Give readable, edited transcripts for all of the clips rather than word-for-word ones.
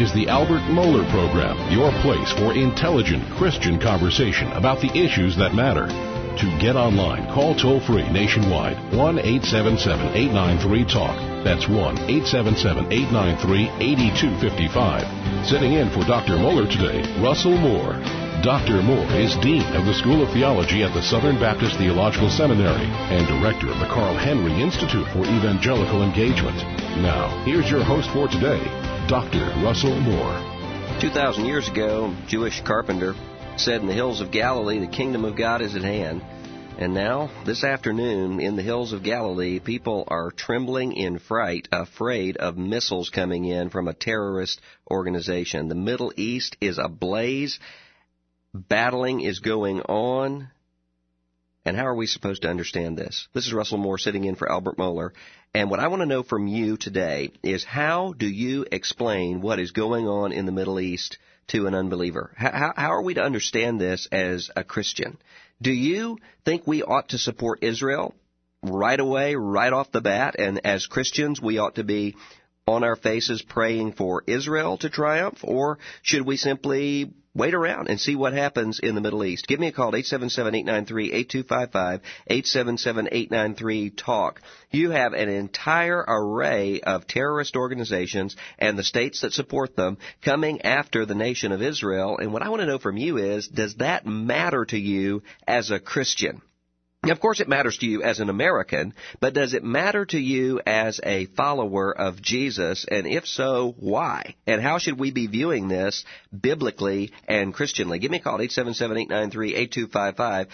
is the Albert Mohler Program, your place for intelligent Christian conversation about the issues that matter. To get online, call toll-free nationwide, 1-877-893-TALK. That's 1-877-893-8255. Sitting in for Dr. Mohler today, Russell Moore. Dr. Moore is Dean of the School of Theology at the Southern Baptist Theological Seminary and Director of the Carl Henry Institute for Evangelical Engagement. Now, here's your host for today, Dr. Russell Moore. 2,000 years ago, Jewish carpenter said in the hills of Galilee, the kingdom of God is at hand. And now, this afternoon, in the hills of Galilee, people are trembling in fright, afraid of missiles coming in from a terrorist organization. The Middle East is ablaze. Battling is going on. And how are we supposed to understand this? This is Russell Moore sitting in for Albert Mohler. And what I want to know from you today is, how do you explain what is going on in the Middle East to an unbeliever? How are we to understand this as a Christian? Do you think we ought to support Israel right away, right off the bat? And as Christians, we ought to be on our faces praying for Israel to triumph? Or should we simply wait around and see what happens in the Middle East? Give me a call, 877-893-8255, 877-893-TALK. You have an entire array of terrorist organizations and the states that support them coming after the nation of Israel. And what I want to know from you is, does that matter to you as a Christian? Now, of course, it matters to you as an American, but does it matter to you as a follower of Jesus? And if so, why? And how should we be viewing this biblically and Christianly? Give me a call, 877-893-8255,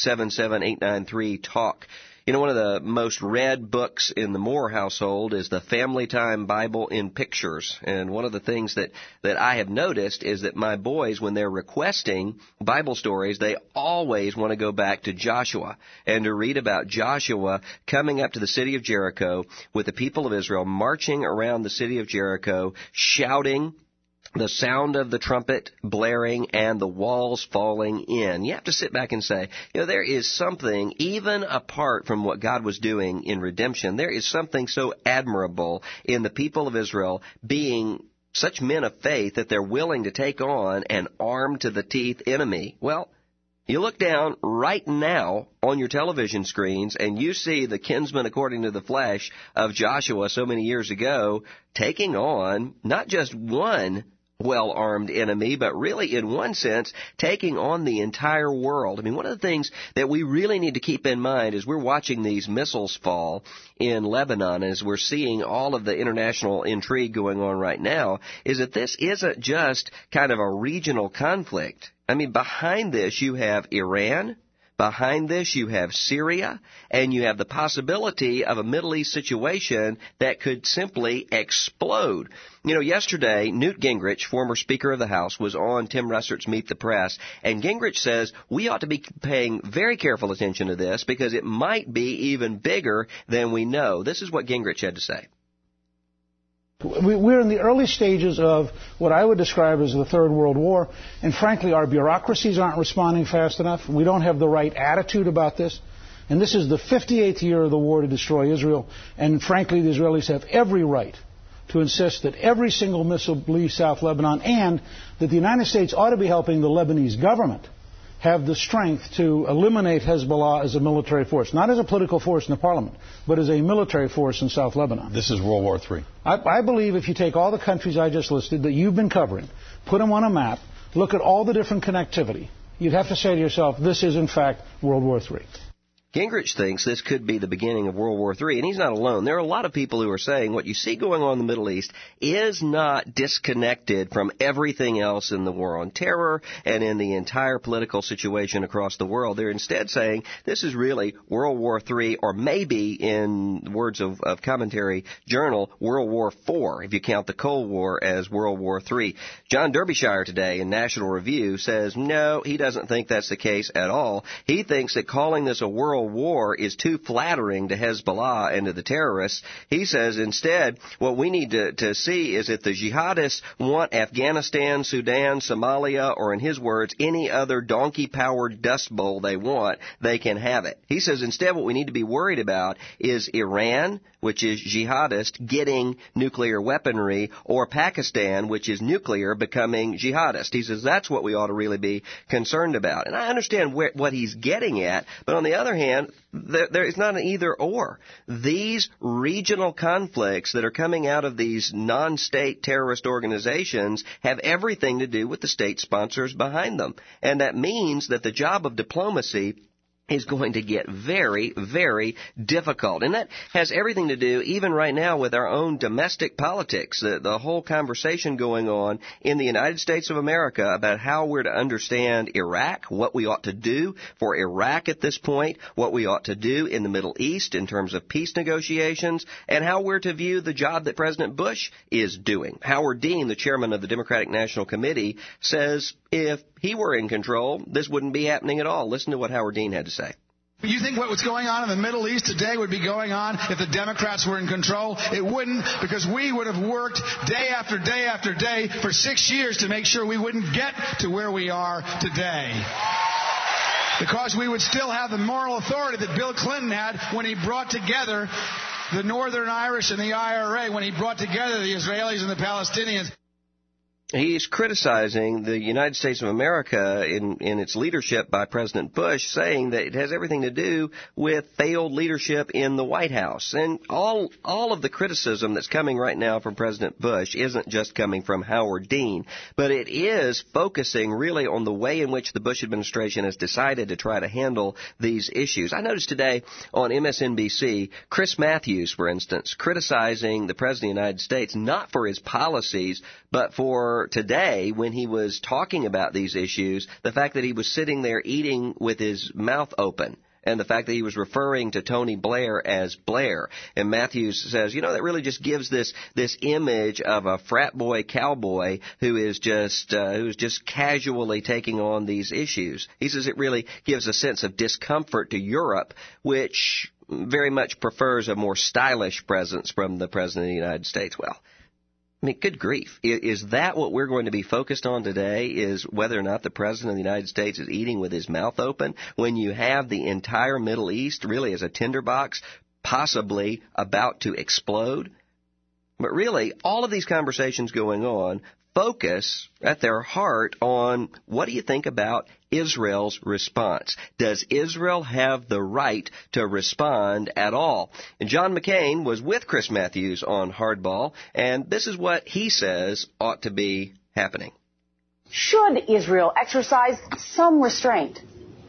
877-893-TALK. You know, one of the most read books in the Moore household is the Family Time Bible in Pictures. And one of the things that I have noticed is that my boys, when they're requesting Bible stories, they always want to go back to Joshua and to read about Joshua coming up to the city of Jericho with the people of Israel, marching around the city of Jericho, shouting, the sound of the trumpet blaring, and the walls falling in. You have to sit back and say, there is something, even apart from what God was doing in redemption, there is something so admirable in the people of Israel being such men of faith that they're willing to take on an armed-to-the-teeth enemy. Well, you look down right now on your television screens and you see the kinsman according to the flesh of Joshua so many years ago taking on not just one well-armed enemy, but really, in one sense, taking on the entire world. I mean, one of the things that we really need to keep in mind as we're watching these missiles fall in Lebanon, as we're seeing all of the international intrigue going on right now, is that this isn't just kind of a regional conflict. I mean, behind this you have Iran. Behind this, you have Syria, and you have the possibility of a Middle East situation that could simply explode. Yesterday, Newt Gingrich, former Speaker of the House, was on Tim Russert's Meet the Press, and Gingrich says we ought to be paying very careful attention to this because it might be even bigger than we know. This is what Gingrich had to say. We're in the early stages of what I would describe as the Third World War, and frankly, our bureaucracies aren't responding fast enough. We don't have the right attitude about this. And this is the 58th year of the war to destroy Israel, and frankly, the Israelis have every right to insist that every single missile leaves South Lebanon, and that the United States ought to be helping the Lebanese government have the strength to eliminate Hezbollah as a military force, not as a political force in the parliament, but as a military force in South Lebanon. This is World War III. I believe if you take all the countries I just listed that you've been covering, put them on a map, look at all the different connectivity, you'd have to say to yourself, this is in fact World War III. Gingrich thinks this could be the beginning of World War III, and he's not alone. There are a lot of people who are saying what you see going on in the Middle East is not disconnected from everything else in the war on terror and in the entire political situation across the world. They're instead saying this is really World War III, or maybe, in the words of commentary journal, World War IV, if you count the Cold War as World War III. John Derbyshire today in National Review says no, he doesn't think that's the case at all. He thinks that calling this a World World War is too flattering to Hezbollah and to the terrorists. He says instead what we need to see is if the jihadists want Afghanistan, Sudan, Somalia, or in his words, any other donkey-powered dust bowl they want, they can have it. He says instead what we need to be worried about is Iran, which is jihadist, getting nuclear weaponry, or Pakistan, which is nuclear, becoming jihadist. He says that's what we ought to really be concerned about. And I understand what he's getting at, but on the other hand, there is not an either-or. These regional conflicts that are coming out of these non-state terrorist organizations have everything to do with the state sponsors behind them. And that means that the job of diplomacy is going to get very, very difficult. And that has everything to do, even right now, with our own domestic politics, the whole conversation going on in the United States of America about how we're to understand Iraq, what we ought to do for Iraq at this point, what we ought to do in the Middle East in terms of peace negotiations, and how we're to view the job that President Bush is doing. Howard Dean, the chairman of the Democratic National Committee, says if he were in control, this wouldn't be happening at all. Listen to what Howard Dean had to say. You think what's going on in the Middle East today would be going on if the Democrats were in control? It wouldn't, because we would have worked day after day after day for 6 years to make sure we wouldn't get to where we are today. Because we would still have the moral authority that Bill Clinton had when he brought together the Northern Irish and the IRA, when he brought together the Israelis and the Palestinians. He's criticizing the United States of America in its leadership by President Bush, saying that it has everything to do with failed leadership in the White House. And all of the criticism that's coming right now from President Bush isn't just coming from Howard Dean, but it is focusing really on the way in which the Bush administration has decided to try to handle these issues. I noticed today on MSNBC, Chris Matthews, for instance, criticizing the President of the United States, not for his policies, but for today, when he was talking about these issues, the fact that he was sitting there eating with his mouth open, and the fact that he was referring to Tony Blair as Blair. And Matthews says, that really just gives this image of a frat boy cowboy who's just casually taking on these issues. He says it really gives a sense of discomfort to Europe, which very much prefers a more stylish presence from the President of the United States. Well, I mean, good grief. Is that what we're going to be focused on today, is whether or not the President of the United States is eating with his mouth open when you have the entire Middle East really as a tinderbox, possibly about to explode? But really, all of these conversations going on focus at their heart on what do you think about Israel's response? Does Israel have the right to respond at all? And John McCain was with Chris Matthews on Hardball, and this is what he says ought to be happening. Should Israel exercise some restraint?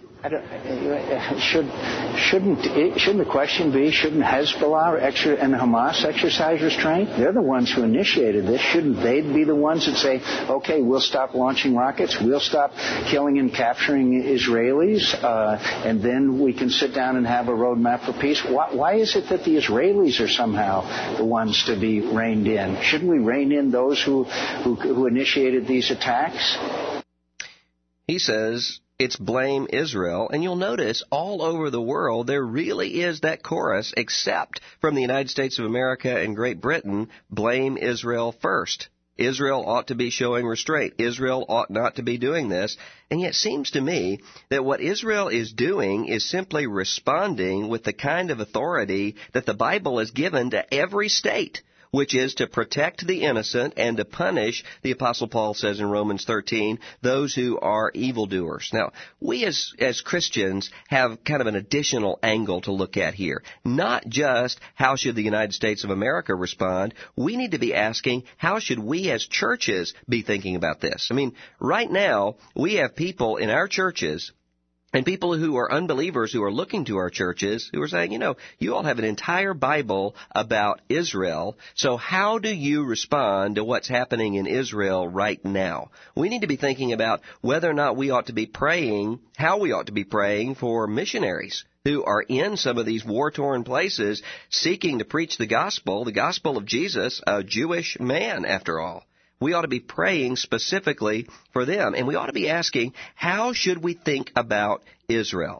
Shouldn't the question be, shouldn't Hezbollah and Hamas exercise restraint? They're the ones who initiated this. Shouldn't they be the ones that say, okay, we'll stop launching rockets, we'll stop killing and capturing Israelis, and then we can sit down and have a roadmap for peace? Why is it that the Israelis are somehow the ones to be reined in? Shouldn't we rein in those who initiated these attacks? He says it's blame Israel, and you'll notice all over the world there really is that chorus, except from the United States of America and Great Britain, blame Israel first. Israel ought to be showing restraint. Israel ought not to be doing this. And yet it seems to me that what Israel is doing is simply responding with the kind of authority that the Bible has given to every state, which is to protect the innocent and to punish, the Apostle Paul says in Romans 13, those who are evildoers. Now, we as Christians have kind of an additional angle to look at here. Not just how should the United States of America respond, we need to be asking how should we as churches be thinking about this. I mean, right now, we have people in our churches and people who are unbelievers who are looking to our churches who are saying, you all have an entire Bible about Israel, so how do you respond to what's happening in Israel right now? We need to be thinking about whether or not we ought to be praying, how we ought to be praying for missionaries who are in some of these war-torn places seeking to preach the gospel of Jesus, a Jewish man, after all. We ought to be praying specifically for them. And we ought to be asking, how should we think about Israel?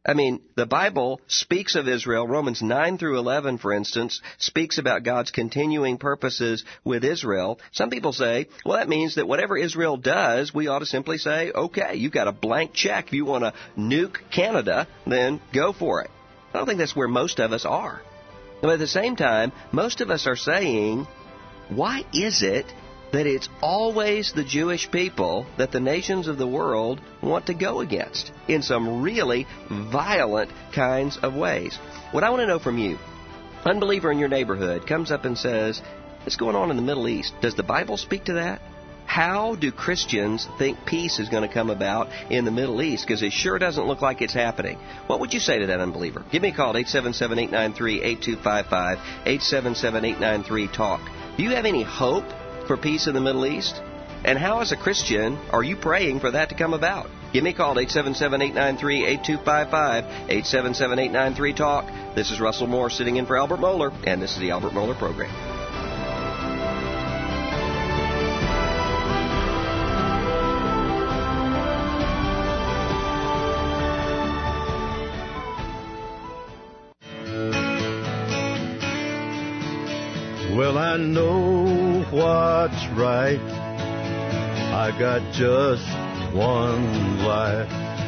I mean, the Bible speaks of Israel. Romans 9 through 11, for instance, speaks about God's continuing purposes with Israel. Some people say, well, that means that whatever Israel does, we ought to simply say, okay, you've got a blank check. If you want to nuke Canada, then go for it. I don't think that's where most of us are. But at the same time, most of us are saying, why is it that it's always the Jewish people that the nations of the world want to go against in some really violent kinds of ways? What I want to know from you, unbeliever in your neighborhood comes up and says, what's going on in the Middle East? Does the Bible speak to that? How do Christians think peace is going to come about in the Middle East? Because it sure doesn't look like it's happening. What would you say to that unbeliever? Give me a call at 877-893-8255, 877-893-TALK. Do you have any hope for peace in the Middle East? And how, as a Christian, are you praying for that to come about? Give me a call at 877-893-8255, 877-893-TALK. This is Russell Moore sitting in for Albert Mohler, and this is the Albert Mohler Program. Well, I know what's right. I got just one life.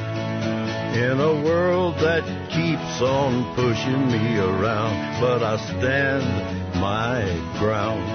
In a world that keeps on pushing me around, but I stand my ground,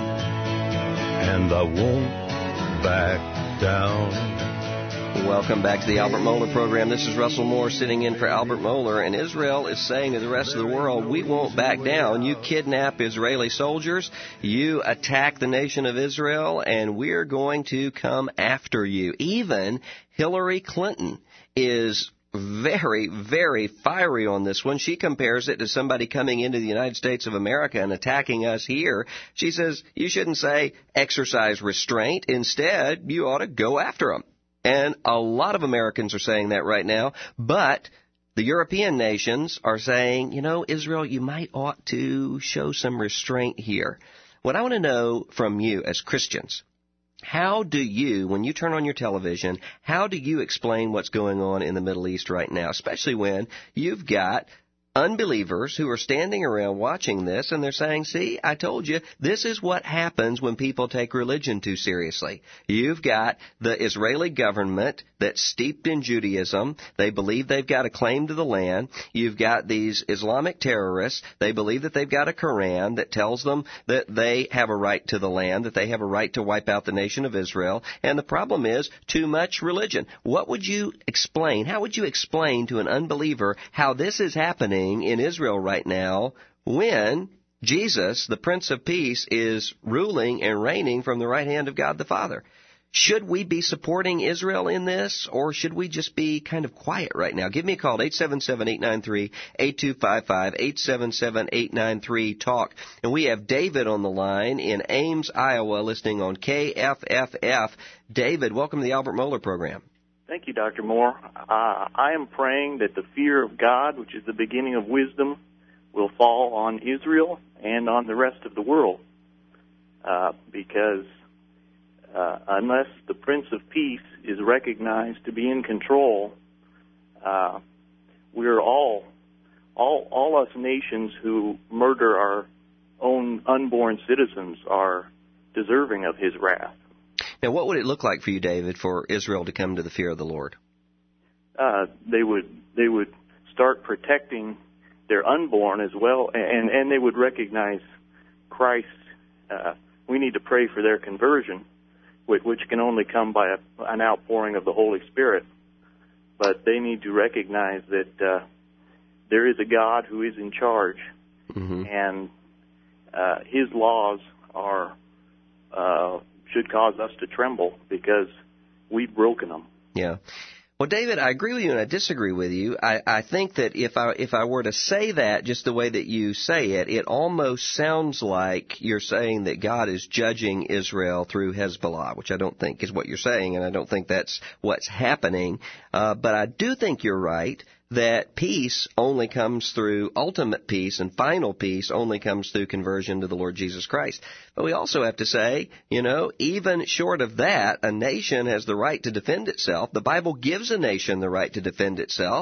and I won't back down. Welcome back to the Albert Mohler Program. This is Russell Moore sitting in for Albert Mohler, and Israel is saying to the rest of the world, we won't back down. You kidnap Israeli soldiers, you attack the nation of Israel, and we're going to come after you. Even Hillary Clinton is very, very fiery on this one. She compares it to somebody coming into the United States of America and attacking us here. She says, you shouldn't say exercise restraint. Instead, you ought to go after them. And a lot of Americans are saying that right now, but the European nations are saying, you know, Israel, you might ought to show some restraint here. What I want to know from you as Christians, how do you, when you turn on your television, how do you explain what's going on in the Middle East right now, especially when you've got unbelievers who are standing around watching this and they're saying, see, I told you, this is what happens when people take religion too seriously. You've got the Israeli government that's steeped in Judaism. They believe they've got a claim to the land. You've got these Islamic terrorists. They believe that they've got a Quran that tells them that they have a right to the land, that they have a right to wipe out the nation of Israel. And the problem is too much religion. What would you explain? How would you explain to an unbeliever how this is happening in Israel right now when Jesus, the Prince of Peace, is ruling and reigning from the right hand of God the Father? Should we be supporting Israel in this, or should we just be kind of quiet right now? Give me a call, 877-893-8255, 877-893-TALK. And we have David on the line in Ames, Iowa, listening on KFFF. David, welcome to the Albert Mohler Program. Thank you, Dr. Moore. I am praying that the fear of God, which is the beginning of wisdom, will fall on Israel and on the rest of the world, because unless the Prince of Peace is recognized to be in control, we're all us nations who murder our own unborn citizens are deserving of his wrath. Now, what would it look like for you, David, for Israel to come to the fear of the Lord? They would start protecting their unborn as well, and they would recognize Christ. We need to pray for their conversion, which can only come by an outpouring of the Holy Spirit. But they need to recognize that there is a God who is in charge, and his laws are should cause us to tremble because we've broken them. Yeah. Well, David, I agree with you and I disagree with you. I think that if I were to say that just the way that you say it, it almost sounds like you're saying that God is judging Israel through Hezbollah, which I don't think is what you're saying, and I don't think that's what's happening. But I do think you're right that peace only comes through ultimate peace, and final peace only comes through conversion to the Lord Jesus Christ. But we also have to say, even short of that, a nation has the right to defend itself. The Bible gives a nation the right to defend itself.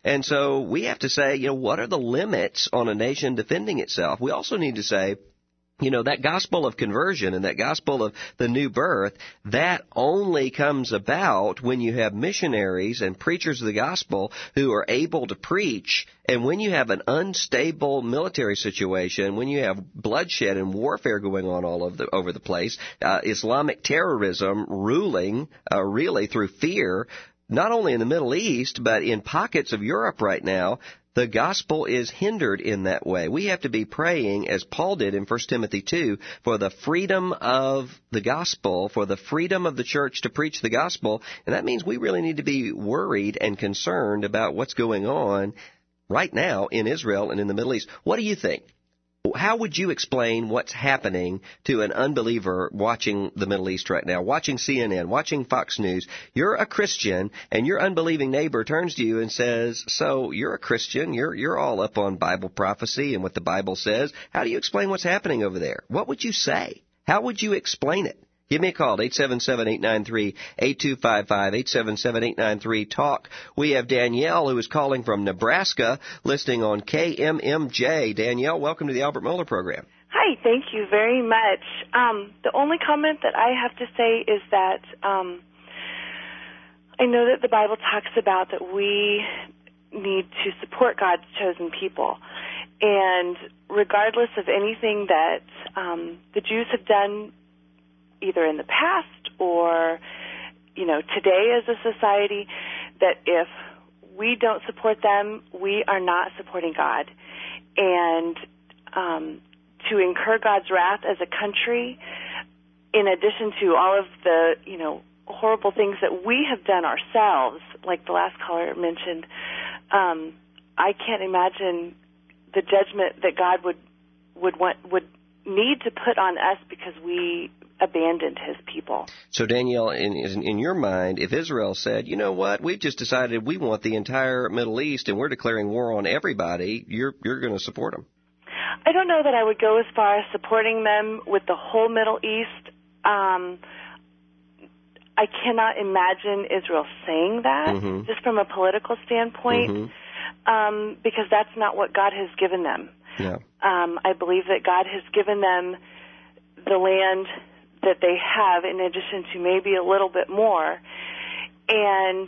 And so we have to say, what are the limits on a nation defending itself? We also need to say, that gospel of conversion and that gospel of the new birth, that only comes about when you have missionaries and preachers of the gospel who are able to preach. And when you have an unstable military situation, when you have bloodshed and warfare going on over the place, Islamic terrorism ruling really through fear, not only in the Middle East, but in pockets of Europe right now, the gospel is hindered in that way. We have to be praying, as Paul did in 1 Timothy 2, for the freedom of the gospel, for the freedom of the church to preach the gospel. And that means we really need to be worried and concerned about what's going on right now in Israel and in the Middle East. What do you think? How would you explain what's happening to an unbeliever watching the Middle East right now, watching CNN, watching Fox News? You're a Christian, and your unbelieving neighbor turns to you and says, so you're a Christian, you're all up on Bible prophecy and what the Bible says. How do you explain what's happening over there? What would you say? How would you explain it? Give me a call, 877-893-8255, 877-893-TALK. We have Danielle, who is calling from Nebraska, listening on KMMJ. Danielle, welcome to the Albert Mohler program. Hi, thank you very much. The only comment that I have to say is that I know that the Bible talks about that we need to support God's chosen people. And regardless of anything that the Jews have done, either in the past or, today as a society, that if we don't support them, we are not supporting God. And to incur God's wrath as a country, in addition to all of the, horrible things that we have done ourselves, like the last caller mentioned, I can't imagine the judgment that God would need to put on us because we abandoned his people. So, Danielle, in your mind, if Israel said, you know what, we've just decided we want the entire Middle East and we're declaring war on everybody, you're going to support them? I don't know that I would go as far as supporting them with the whole Middle East. I cannot imagine Israel saying that, just from a political standpoint, because that's not what God has given them. Yeah. I believe that God has given them the land that they have, in addition to maybe a little bit more, and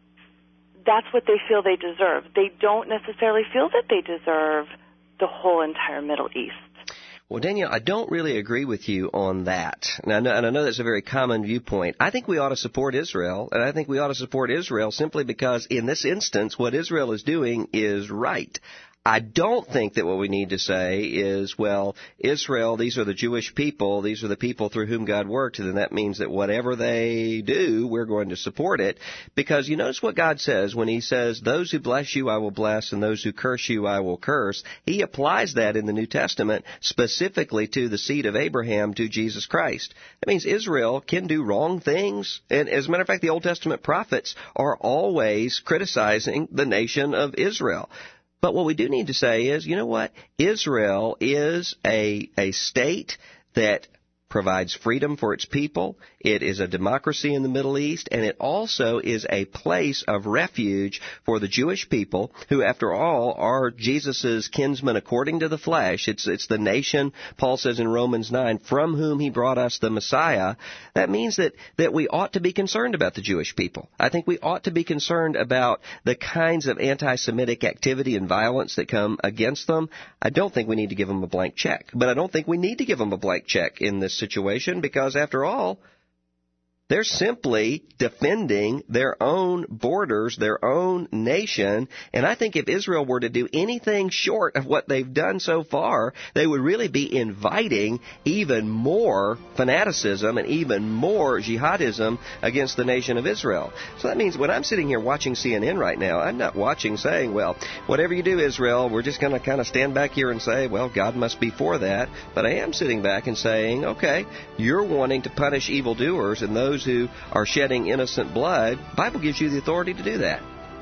that's what they feel they deserve. They don't necessarily feel that they deserve the whole entire Middle East. Well, Danielle, I don't really agree with you on that. And I know that's a very common viewpoint. I think we ought to support Israel, and I think we ought to support Israel simply because in this instance, what Israel is doing is right. I don't think that what we need to say is, well, Israel, these are the Jewish people, these are the people through whom God worked, and then that means that whatever they do, we're going to support it. Because you notice what God says when he says, those who bless you I will bless, and those who curse you I will curse. He applies that in the New Testament specifically to the seed of Abraham, to Jesus Christ. That means Israel can do wrong things. And as a matter of fact, the Old Testament prophets are always criticizing the nation of Israel. But what we do need to say is, you know what? Israel is a state that provides freedom for its people. It is a democracy in the Middle East, and it also is a place of refuge for the Jewish people, who, after all, are Jesus' kinsmen according to the flesh. It's the nation, Paul says in Romans 9, from whom he brought us the Messiah. That means that we ought to be concerned about the Jewish people. I think we ought to be concerned about the kinds of anti-Semitic activity and violence that come against them. I don't think we need to give them a blank check, but I don't think we need to give them a blank check in this situation, because after all, they're simply defending their own borders, their own nation. And I think if Israel were to do anything short of what they've done so far, they would really be inviting even more fanaticism and even more jihadism against the nation of Israel. So that means when I'm sitting here watching CNN right now, I'm not watching saying, well, whatever you do, Israel, we're just going to kind of stand back here and say, well, God must be for that. But I am sitting back and saying, okay, you're wanting to punish evildoers and those who are shedding innocent blood. The Bible gives you the authority to do that.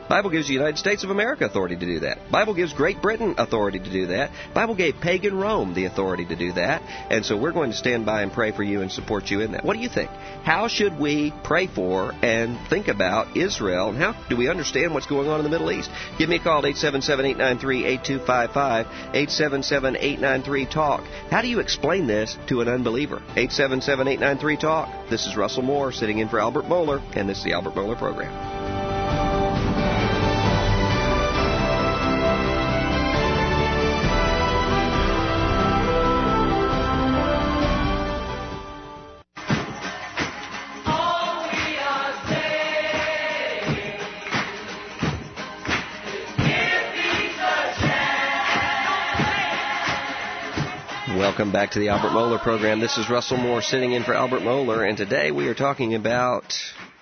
Bible gives the United States of America authority to do that. Bible gives Great Britain authority to do that. Bible gave pagan Rome the authority to do that. And so we're going to stand by and pray for you and support you in that. What do you think? How should we pray for and think about Israel? And how do we understand what's going on in the Middle East? Give me a call at 877-893-8255, 877-893-TALK. How do you explain this to an unbeliever? 877-893-TALK. This is Russell Moore sitting in for Albert Mohler, and this is the Albert Mohler Program. Welcome back to the Albert Mohler Program. This is Russell Moore sitting in for Albert Mohler, and today we are talking about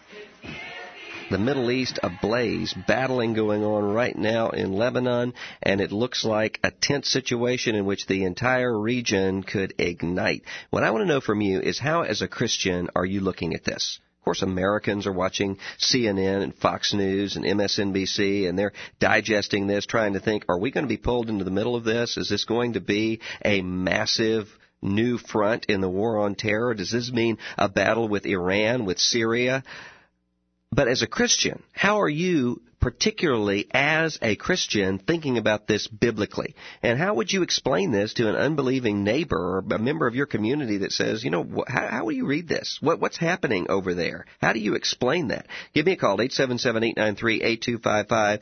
the Middle East ablaze, battling going on right now in Lebanon, and it looks like a tense situation in which the entire region could ignite. What I want to know from you is how, as a Christian, are you looking at this? Of course, Americans are watching CNN and Fox News and MSNBC, and they're digesting this, trying to think, are we going to be pulled into the middle of this? Is this going to be a massive new front in the war on terror? Does this mean a battle with Iran, with Syria? But as a Christian, how are you, particularly as a Christian, thinking about this biblically? And how would you explain this to an unbelieving neighbor or a member of your community that says, you know, how will you read this? What's happening over there? How do you explain that? Give me a call, 877-893-8255,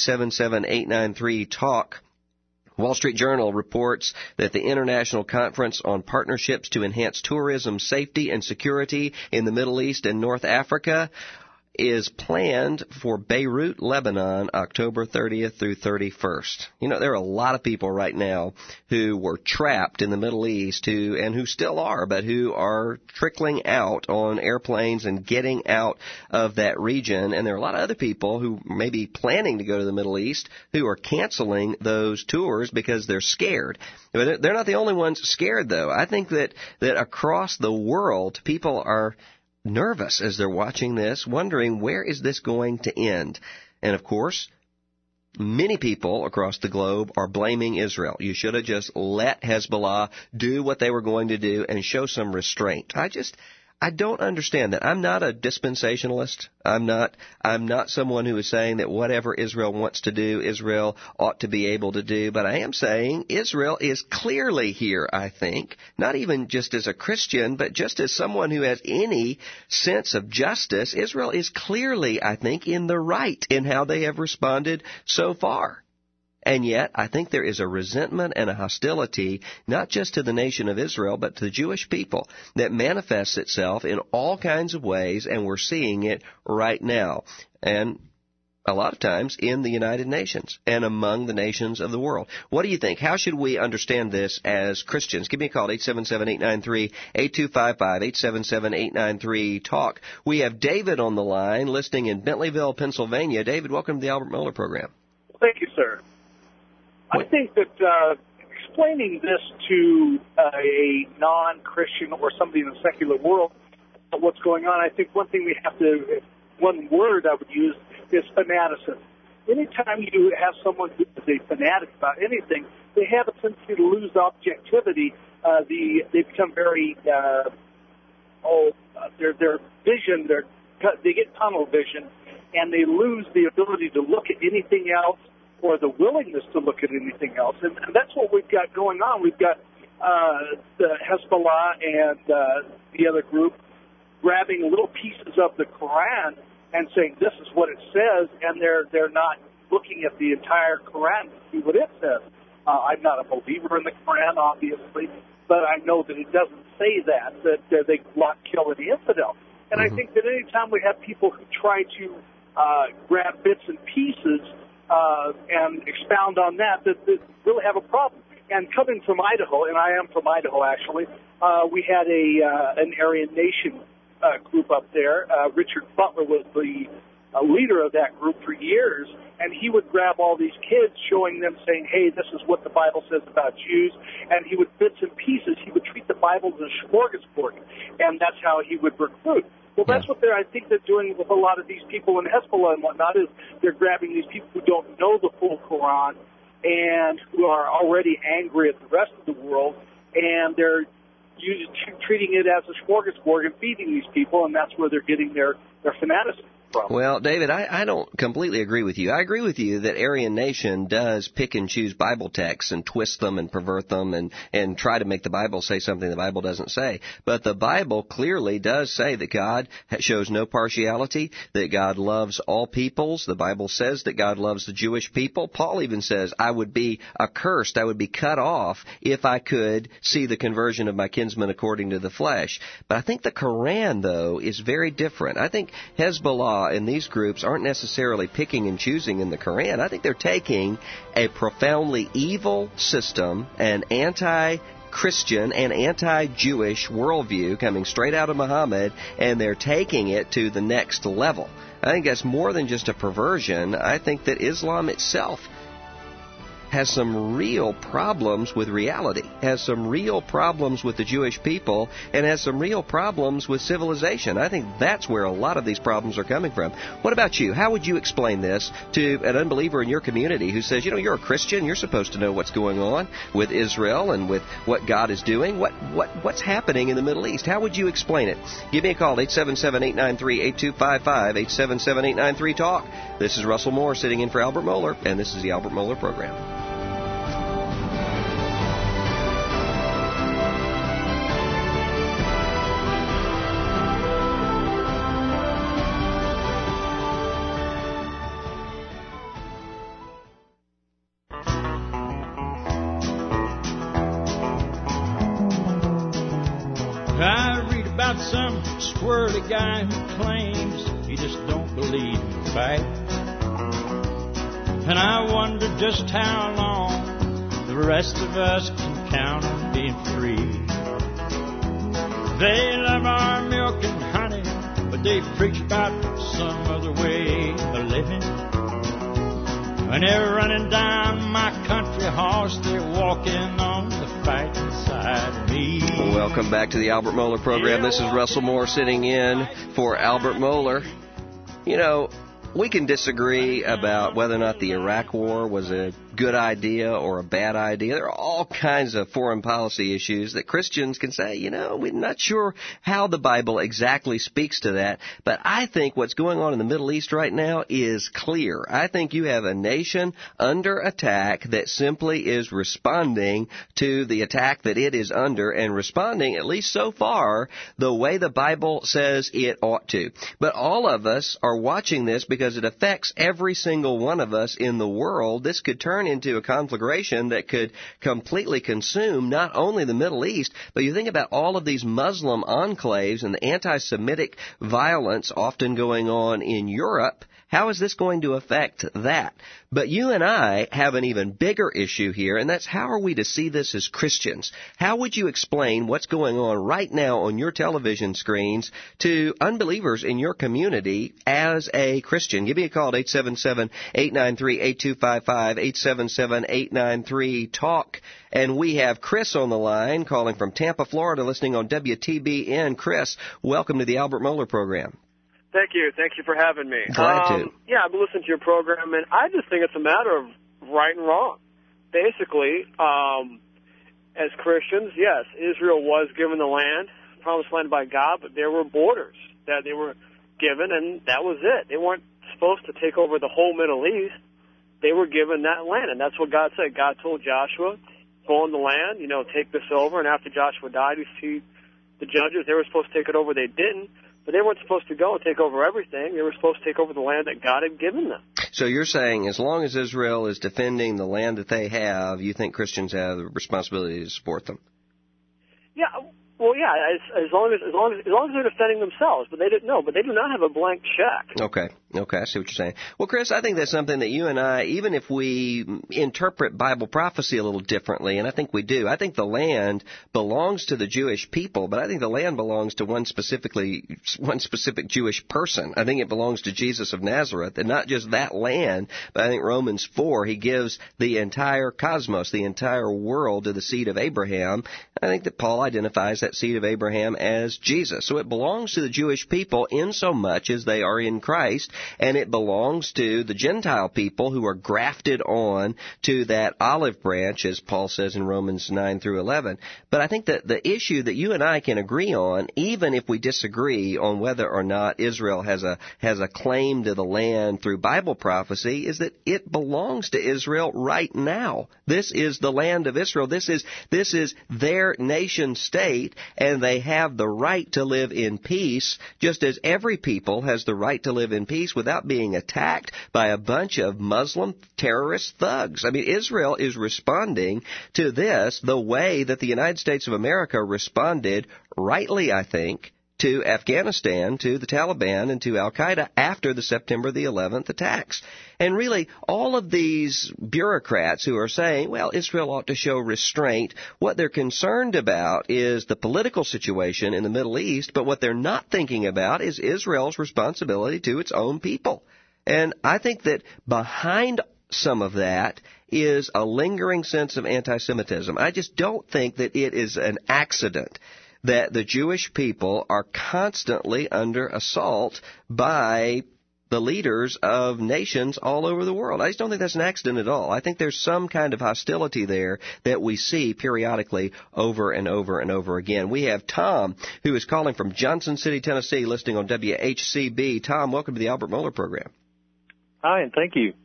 877-893-TALK. Wall Street Journal reports that the International Conference on Partnerships to Enhance Tourism Safety and Security in the Middle East and North Africa is planned for Beirut, Lebanon, October 30th through 31st. You know, there are a lot of people right now who were trapped in the Middle East and who still are, but who are trickling out on airplanes and getting out of that region. And there are a lot of other people who may be planning to go to the Middle East who are canceling those tours because they're scared. But they're not the only ones scared, though. I think that across the world, people are nervous as they're watching this, wondering where is this going to end. And of course, many people across the globe are blaming Israel. You should have just let Hezbollah do what they were going to do and show some restraint. I don't understand that. I'm not a dispensationalist. I'm not someone who is saying that whatever Israel wants to do, Israel ought to be able to do. But I am saying Israel is clearly here, I think, not even just as a Christian, but just as someone who has any sense of justice. Israel is clearly, I think, in the right in how they have responded so far. And yet, I think there is a resentment and a hostility, not just to the nation of Israel, but to the Jewish people, that manifests itself in all kinds of ways, and we're seeing it right now. And a lot of times in the United Nations and among the nations of the world. What do you think? How should we understand this as Christians? Give me a call, 877-893-8255, 877-893-TALK. We have David on the line, listening in Bentleyville, Pennsylvania. David, welcome to the Albert Mohler Program. Thank you, sir. I think that explaining this to a non-Christian or somebody in the secular world, what's going on, I think one word I would use is fanaticism. Anytime you have someone who is a fanatic about anything, they have a tendency to lose objectivity. They become very, their vision, they get tunnel vision, and they lose the ability to look at anything else or the willingness to look at anything else. And that's what we've got going on. We've got the Hezbollah and the other group grabbing little pieces of the Quran and saying this is what it says, and they're not looking at the entire Quran to see what it says. I'm not a believer in the Quran, obviously, but I know that it doesn't say that they block, kill any infidel. And I think that any time we have people who try to grab bits and pieces and expound on that really have a problem. And coming from Idaho, and I am from Idaho actually, we had an Aryan Nation group up there. Richard Butler was the leader of that group for years, and he would grab all these kids, showing them, saying, hey, this is what the Bible says about Jews, and he would bits and pieces, he would treat the Bible as a smorgasbord, and that's how he would recruit. Well, that's what I think they're doing with a lot of these people in Hezbollah and whatnot, is they're grabbing these people who don't know the full Quran and who are already angry at the rest of the world, and they're treating it as a smorgasbord and feeding these people, and that's where they're getting their fanaticism from. Well, David, I don't completely agree with you. I agree with you that Aryan Nation does pick and choose Bible texts and twist them and pervert them and try to make the Bible say something the Bible doesn't say. But the Bible clearly does say that God shows no partiality, that God loves all peoples. The Bible says that God loves the Jewish people. Paul even says, I would be accursed, I would be cut off if I could see the conversion of my kinsmen according to the flesh. But I think the Quran, though, is very different. I think Hezbollah and these groups aren't necessarily picking and choosing in the Quran. I think they're taking a profoundly evil system, an anti-Christian and anti-Jewish worldview coming straight out of Muhammad, and they're taking it to the next level. I think that's more than just a perversion. I think that Islam itself has some real problems with reality, has some real problems with the Jewish people, and has some real problems with civilization. I think that's where a lot of these problems are coming from. What about you? How would you explain this to an unbeliever in your community who says, you're a Christian, you're supposed to know what's going on with Israel and with what God is doing? What's happening in the Middle East? How would you explain it? Give me a call, 877-893-8255, 877-893-TALK. This is Russell Moore sitting in for Albert Mohler, and this is the Albert Mohler Program. Some squirrely guy who claims he just don't believe in fight. And I wonder just how long the rest of us can count on being free. They love our milk and honey, but they preach about some other way of living. When they're running down my country horse, they're walking on the fighting side of me. Welcome back to the Albert Mohler Program. This is Russell Moore sitting in for Albert Mohler. We can disagree about whether or not the Iraq War was a good idea or a bad idea. There are all kinds of foreign policy issues that Christians can say, we're not sure how the Bible exactly speaks to that. But I think what's going on in the Middle East right now is clear. I think you have a nation under attack that simply is responding to the attack that it is under, and responding, at least so far, the way the Bible says it ought to. But all of us are watching this because it affects every single one of us in the world. This could turn into a conflagration that could completely consume not only the Middle East, but you think about all of these Muslim enclaves and the anti-Semitic violence often going on in Europe. How is this going to affect that? But you and I have an even bigger issue here, and that's how are we to see this as Christians? How would you explain what's going on right now on your television screens to unbelievers in your community as a Christian? Give me a call at 877-893-8255, 877-893-TALK. And we have Chris on the line calling from Tampa, Florida, listening on WTBN. Chris, welcome to the Albert Mohler Program. Thank you. Thank you for having me. Glad to. Yeah, I've been listening to your program, and I just think it's a matter of right and wrong. Basically, as Christians, yes, Israel was given the land, promised land by God, but there were borders that they were given, and that was it. They weren't supposed to take over the whole Middle East. They were given that land, and that's what God said. God told Joshua, go on the land, take this over, and after Joshua died, you see the judges, they were supposed to take it over. They didn't. But they weren't supposed to go and take over everything. They were supposed to take over the land that God had given them. So you're saying as long as Israel is defending the land that they have, you think Christians have the responsibility to support them? Yeah, well, yeah, as long as they're defending themselves. But they didn't know. But they do not have a blank check. Okay. Okay, I see what you're saying. Well, Chris, I think that's something that you and I, even if we interpret Bible prophecy a little differently, and I think we do, I think the land belongs to the Jewish people, but I think the land belongs to one specific Jewish person. I think it belongs to Jesus of Nazareth, and not just that land, but I think Romans 4, he gives the entire cosmos, the entire world to the seed of Abraham. I think that Paul identifies that seed of Abraham as Jesus. So it belongs to the Jewish people in so much as they are in Christ, and it belongs to the Gentile people who are grafted on to that olive branch, as Paul says in Romans 9 through 11. But I think that the issue that you and I can agree on, even if we disagree on whether or not Israel has a claim to the land through Bible prophecy, is that it belongs to Israel right now. This is the land of Israel. This is their nation state, and they have the right to live in peace, just as every people has the right to live in peace without being attacked by a bunch of Muslim terrorist thugs. I mean, Israel is responding to this the way that the United States of America responded, rightly, I think, to Afghanistan, to the Taliban, and to Al-Qaeda after the September the 11th attacks. And really, all of these bureaucrats who are saying, well, Israel ought to show restraint, what they're concerned about is the political situation in the Middle East, but what they're not thinking about is Israel's responsibility to its own people. And I think that behind some of that is a lingering sense of anti-Semitism. I just don't think that it is an accident that the Jewish people are constantly under assault by the leaders of nations all over the world. I just don't think that's an accident at all. I think there's some kind of hostility there that we see periodically over and over and over again. We have Tom, who is calling from Johnson City, Tennessee, listening on WHCB. Tom, welcome to the Albert Mohler program. Hi, and thank you.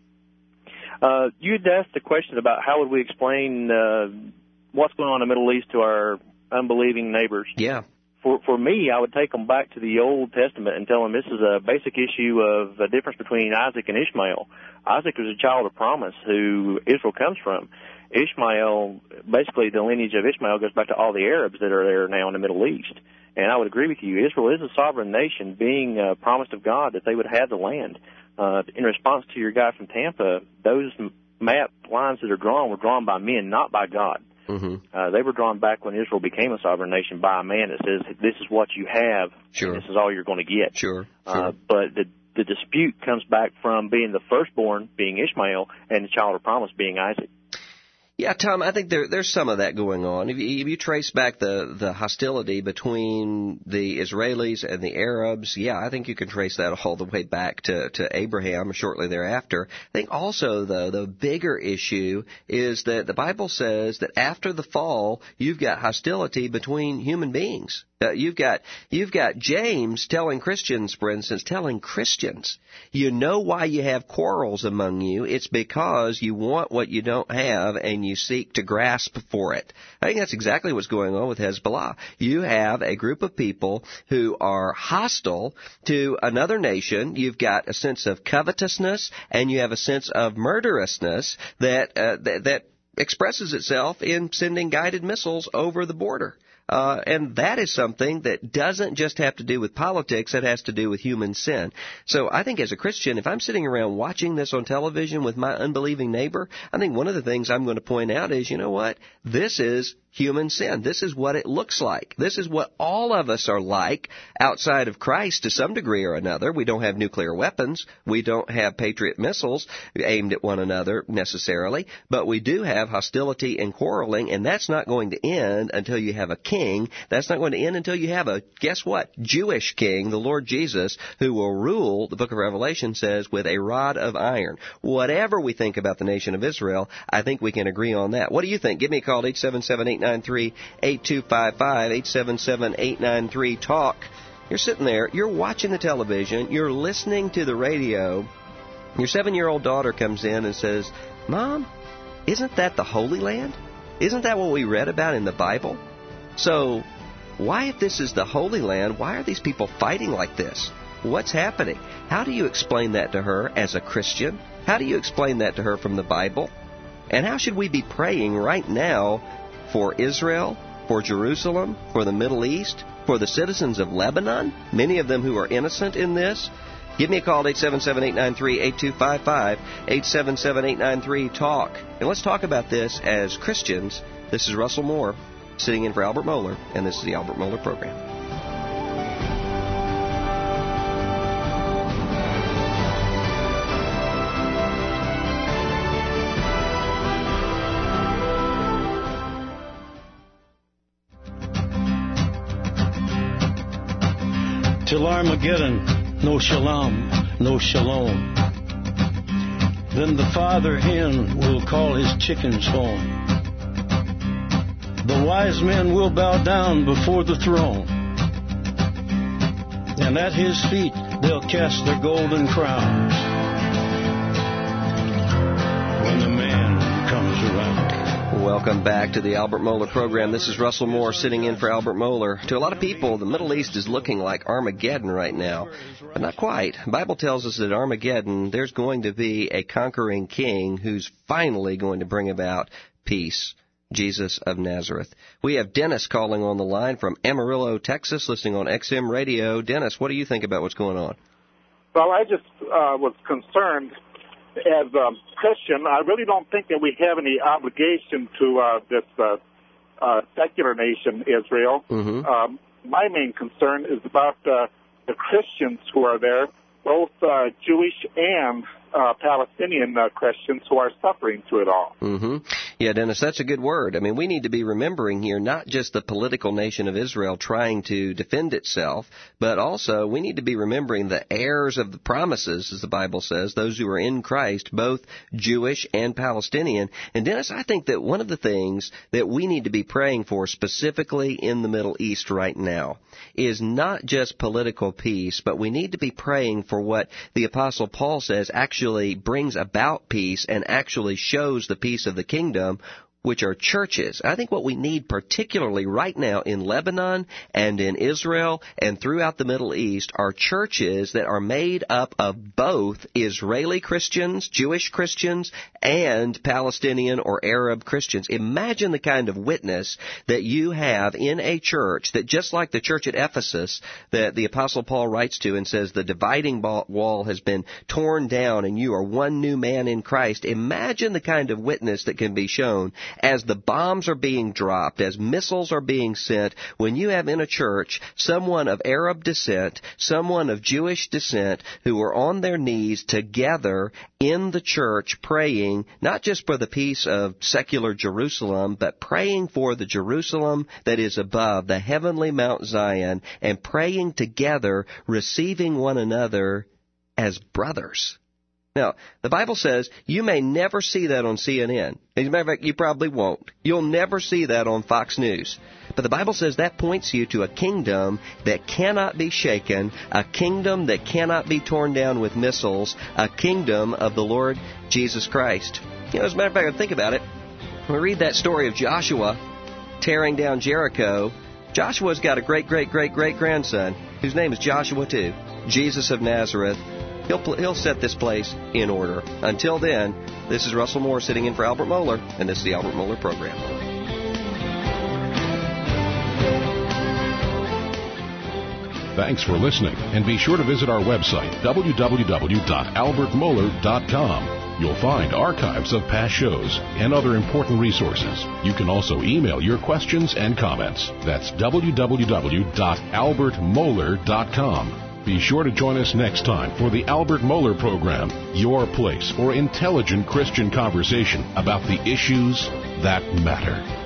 You had asked the question about how would we explain what's going on in the Middle East to our unbelieving neighbors. Yeah. For me, I would take them back to the Old Testament and tell them this is a basic issue of a difference between Isaac and Ishmael. Isaac was a child of promise who Israel comes from. Ishmael, basically the lineage of Ishmael goes back to all the Arabs that are there now in the Middle East. And I would agree with you. Israel is a sovereign nation being promised of God that they would have the land. In response to your guy from Tampa, those map lines that are drawn were drawn by men, not by God. Mm-hmm. They were drawn back when Israel became a sovereign nation by a man that says, this is what you have, sure, and this is all you're going to get. Sure. But the dispute comes back from being the firstborn, being Ishmael, and the child of promise being Isaac. Yeah, Tom, I think there's some of that going on. If you trace back the hostility between the Israelis and the Arabs, yeah, I think you can trace that all the way back to Abraham shortly thereafter. I think also, though, the bigger issue is that the Bible says that after the fall, you've got hostility between human beings. You've got James telling Christians, for instance, you know why you have quarrels among you. It's because you want what you don't have and you seek to grasp for it. I think that's exactly what's going on with Hezbollah. You have a group of people who are hostile to another nation. You've got a sense of covetousness and you have a sense of murderousness that expresses itself in sending guided missiles over the border. And that is something that doesn't just have to do with politics, it has to do with human sin. So I think as a Christian, if I'm sitting around watching this on television with my unbelieving neighbor, I think one of the things I'm going to point out is, you know what? This is human sin. This is what it looks like. This is what all of us are like outside of Christ to some degree or another. We don't have nuclear weapons. We don't have Patriot missiles aimed at one another necessarily, but we do have hostility and quarreling, and that's not going to end until you have a king. That's not going to end until you have a, guess what, Jewish king, the Lord Jesus, who will rule, the book of Revelation says, with a rod of iron. Whatever we think about the nation of Israel, I think we can agree on that. What do you think? Give me a call, 877-893-8255, 877-893-TALK. You're sitting there, you're watching the television, you're listening to the radio. Your 7-year-old daughter comes in and says, Mom, isn't that the Holy Land? Isn't that what we read about in the Bible? So why, if this is the Holy Land, why are these people fighting like this? What's happening? How do you explain that to her as a Christian? How do you explain that to her from the Bible? And how should we be praying right now for Israel, for Jerusalem, for the Middle East, for the citizens of Lebanon, many of them who are innocent in this? Give me a call at 877-893-8255, 877-893-TALK. And let's talk about this as Christians. This is Russell Moore, sitting in for Albert Mohler, and this is the Albert Mohler Program. Till Armageddon, no shalom, no shalom. Then the father hen will call his chickens home. The wise men will bow down before the throne, and at his feet they'll cast their golden crowns when the man comes around. Welcome back to the Albert Mohler Program. This is Russell Moore sitting in for Albert Mohler. To a lot of people, the Middle East is looking like Armageddon right now, but not quite. The Bible tells us that at Armageddon, there's going to be a conquering king who's finally going to bring about peace. Jesus of Nazareth. We have Dennis calling on the line from Amarillo, Texas, listening on XM Radio. Dennis, what do you think about what's going on? Well, I just was concerned as a Christian. I really don't think that we have any obligation to this secular nation, Israel. Mm-hmm. My main concern is about the Christians who are there, both Jewish and Palestinian Christians who are suffering through it all. Mm-hmm. Yeah, Dennis, that's a good word. I mean, we need to be remembering here not just the political nation of Israel trying to defend itself, but also we need to be remembering the heirs of the promises, as the Bible says, those who are in Christ, both Jewish and Palestinian. And Dennis, I think that one of the things that we need to be praying for specifically in the Middle East right now is not just political peace, but we need to be praying for what the Apostle Paul says actually brings about peace and actually shows the peace of the kingdom, which are churches. I think what we need particularly right now in Lebanon and in Israel and throughout the Middle East are churches that are made up of both Israeli Christians, Jewish Christians, and Palestinian or Arab Christians. Imagine the kind of witness that you have in a church that, just like the church at Ephesus that the Apostle Paul writes to and says the dividing wall has been torn down and you are one new man in Christ. Imagine the kind of witness that can be shown as the bombs are being dropped, as missiles are being sent, when you have in a church someone of Arab descent, someone of Jewish descent, who are on their knees together in the church praying, not just for the peace of secular Jerusalem, but praying for the Jerusalem that is above, the heavenly Mount Zion, and praying together, receiving one another as brothers. Now, the Bible says you may never see that on CNN. As a matter of fact, you probably won't. You'll never see that on Fox News. But the Bible says that points you to a kingdom that cannot be shaken, a kingdom that cannot be torn down with missiles, a kingdom of the Lord Jesus Christ. You know, as a matter of fact, think about it. When we read that story of Joshua tearing down Jericho, Joshua's got a great-great-great-great-grandson whose name is Joshua too, Jesus of Nazareth. He'll set this place in order. Until then, this is Russell Moore sitting in for Albert Mohler, and this is the Albert Mohler Program. Thanks for listening, and be sure to visit our website, www.albertmohler.com. You'll find archives of past shows and other important resources. You can also email your questions and comments. That's www.albertmohler.com. Be sure to join us next time for the Albert Mohler Program, your place for intelligent Christian conversation about the issues that matter.